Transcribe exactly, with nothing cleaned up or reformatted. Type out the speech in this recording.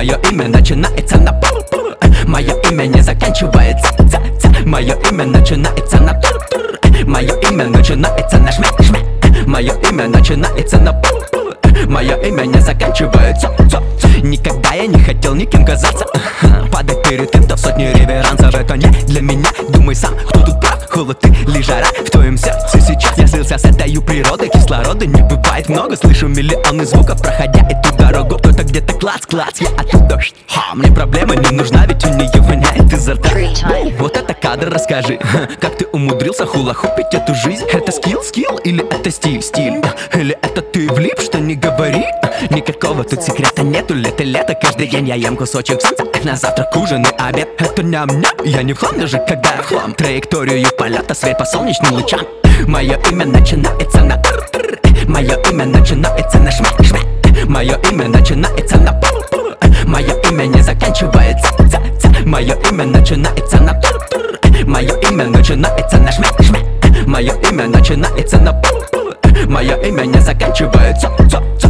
Мое имя начинается на пу. Мое имя не заканчивается. Мое имя начинается на тур. Мое имя начинается на шме. Мое имя начинается на пу. Мое имя не заканчивается. Никогда я не хотел никем казаться. Падать перед кем-то в сотни реверансов. Это не для меня, думай сам, кто тут прав. Холод ты или жара в твоем сердце сейчас. Я слился с этой природой, кислорода не бывает много. Слышу миллионы звуков, проходя эту дорогу. Кто-то где-то клац-клац, я а тут дождь. Ха, мне проблема не нужна, ведь у нее воняет изо рта. Вот это кадр, расскажи, как ты умудрился хула-хупить эту жизнь. Это скилл, скилл или это стиль, стиль? Или это ты влип, что не говори? Никакого тут секрета нету, лето-лето. Каждый день я ем кусочек солнца. На завтрак, ужин и обед. Это ням-ням, я не в хлам, даже когда я хлам. Траекторию полета, свет по солнечным лучам. Мое имя начинается на тр-тр. Мое имя начинается на шме-шме. Мое имя начинается на пу-пу. Мое имя не заканчивается. Мое имя начинается на тур-тур. Мое имя начинается на шме-шме. Мое имя начинается на пу-пу. Мое имя не заканчивается.